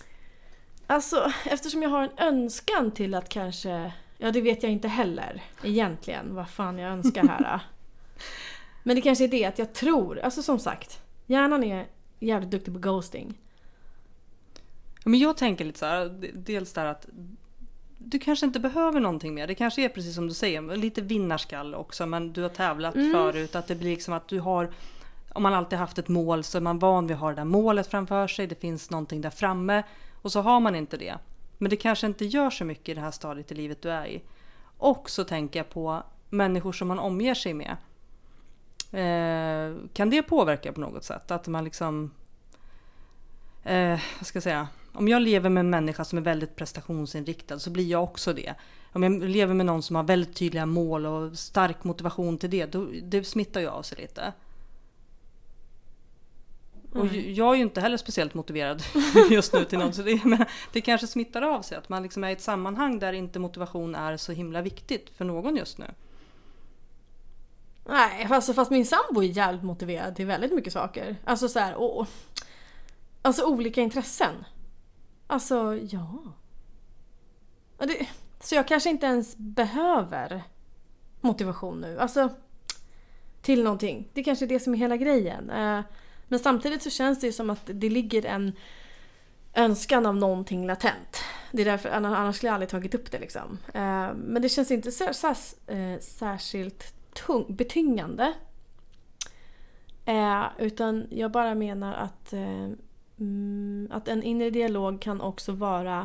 Alltså, eftersom jag har en önskan till att kanske... Ja, det vet jag inte heller egentligen. Vad fan jag önskar här. Men det kanske är det att jag tror... Alltså som sagt, hjärnan är jävligt duktig på ghosting. Men jag tänker lite så här, dels där att du kanske inte behöver någonting mer. Det kanske är precis som du säger, lite vinnarskall också, men du har tävlat mm. förut, att det blir liksom att du har, om man alltid haft ett mål så är man van vid att ha det där målet framför sig, det finns någonting där framme och så har man inte det. Men det kanske inte gör så mycket i det här stadiet i livet du är i. Och så tänker jag på människor som man omger sig med. Eh, kan det påverka på något sätt? Att man liksom, eh, vad ska jag säga, om jag lever med en människa som är väldigt prestationsinriktad så blir jag också det. Om jag lever med någon som har väldigt tydliga mål och stark motivation till det, då, det smittar ju av sig lite. Mm. Och jag är ju inte heller speciellt motiverad just nu till något, så det, men det kanske smittar av sig att man liksom är i ett sammanhang där inte motivation är så himla viktigt för någon just nu. Nej, alltså, fast min sambo är jävligt motiverad till väldigt mycket saker. Alltså så här, och, alltså olika intressen. Alltså, ja. Ja, det, så jag kanske inte ens behöver motivation nu. Alltså, till någonting. Det är kanske är det som är hela grejen. Eh, men samtidigt så känns det ju som att det ligger en önskan av någonting latent. Det är därför, annars skulle jag aldrig tagit upp det liksom. Eh, men det känns inte så, så, eh, särskilt tung, betyngande. Eh, utan jag bara menar att, eh, mm, att en inre dialog kan också vara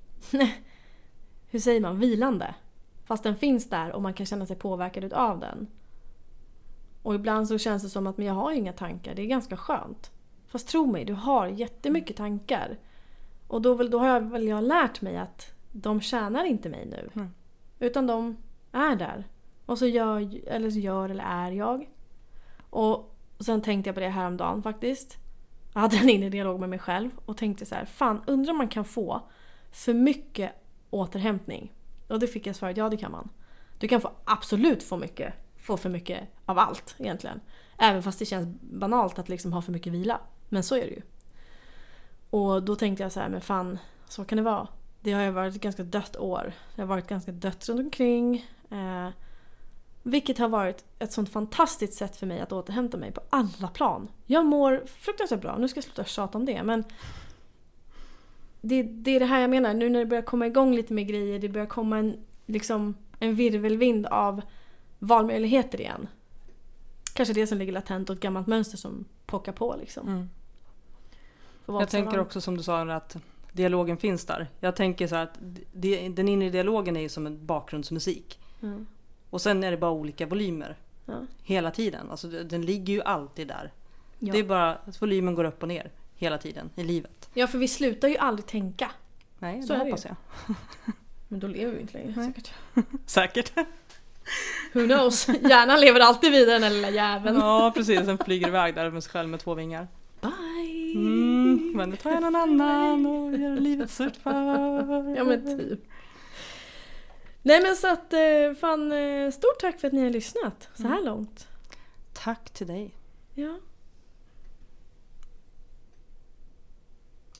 hur säger man, vilande. Fast den finns där och man kan känna sig påverkad av den. Och ibland så känns det som att men jag har inga tankar. Det är ganska skönt. Fast tro mig, du har jättemycket tankar. Och då, då har jag väl jag lärt mig att de tjänar inte mig nu. Mm. Utan de är där. Och så gör, eller så gör eller är jag. Och sen tänkte jag på det häromdagen faktiskt. Jag hade en inre dialog med mig själv. Och tänkte så här, fan undrar om man kan få för mycket återhämtning. Och det fick jag svaret, ja det kan man. Du kan få absolut få mycket. Få för mycket av allt egentligen. Även fast det känns banalt att liksom ha för mycket vila. Men så är det ju. Och då tänkte jag så här, men fan, så kan det vara. Det har ju varit ett ganska dött år. Det har varit ganska dött runt omkring. Eh, vilket har varit ett sånt fantastiskt sätt för mig att återhämta mig på alla plan. Jag mår fruktansvärt bra. Nu ska jag sluta tjata om det. Men det, det är det här jag menar. Nu när det börjar komma igång lite mer grejer. Det börjar komma en, liksom, en virvelvind av valmöjligheter igen. Kanske det som ligger latent och ett gammalt mönster som pockar på liksom. Mm. Jag tänker också som du sa att dialogen finns där. Jag tänker så här att det, den inre dialogen är ju som en bakgrundsmusik. Mm. Och sen är det bara olika volymer. Ja. Hela tiden. Alltså den ligger ju alltid där. Ja. Det är bara att volymen går upp och ner hela tiden i livet. Ja, för vi slutar ju aldrig tänka. Nej, så det hoppas jag. Men då lever vi inte längre, Nej. säkert. Säkert. Who knows? Hjärnan lever alltid vidare, den lilla jäveln. Ja, precis. Den flyger iväg där med sig själv med två vingar. Bye! Mm, men nu tar jag någon annan och gör livet surt för. Ja, men typ. Nej, men så att fan, stort tack för att ni har lyssnat så här långt. Tack till dig. Ja.